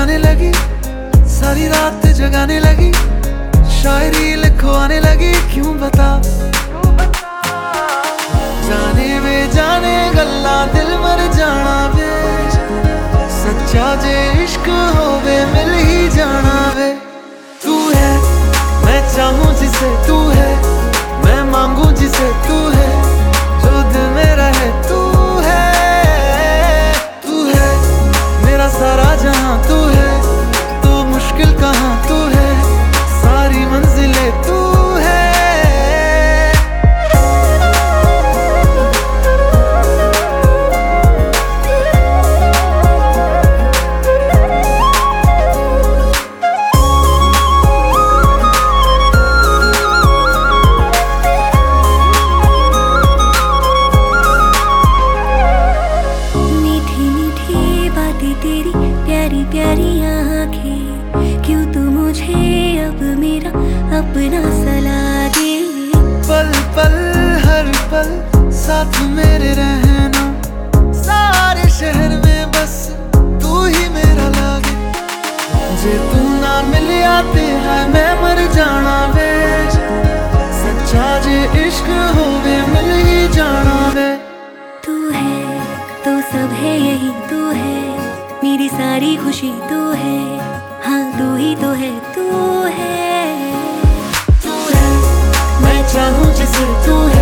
आने लगी, सारी रात जगाने लगी, शायरी लिखवाने लगी, क्यों बता। जाने वे जाने गल्ला दिल मर जाना वे, सच्चा जे इश्क होवे मिल ही जाना वे। तू है मैं चाहूं जिसे तू है, मैं मांगू जिसे तू है, जो दिल मेरा है तू है। तू है मेरा सारा जहां, तू है तो मुश्किल कहां, तू है सारी मंजिलें तू है। तेरी प्यारी प्यारी आँखें, क्यों तू मुझे अब मेरा अपना सा लागे। पल पल हर पल साथ मेरे रहना, सारे शहर में बस तू ही मेरा लागे। जे तू ना मिल आते है मैं मर जाना वे, सच्चा जे इश्क होवे मिल ही जाना वे। तू है तो सब है यही, तू है मेरी सारी खुशी, तू है हाँ तू ही तो है, तू है। तू है मैं चाहूं जिसे तू है।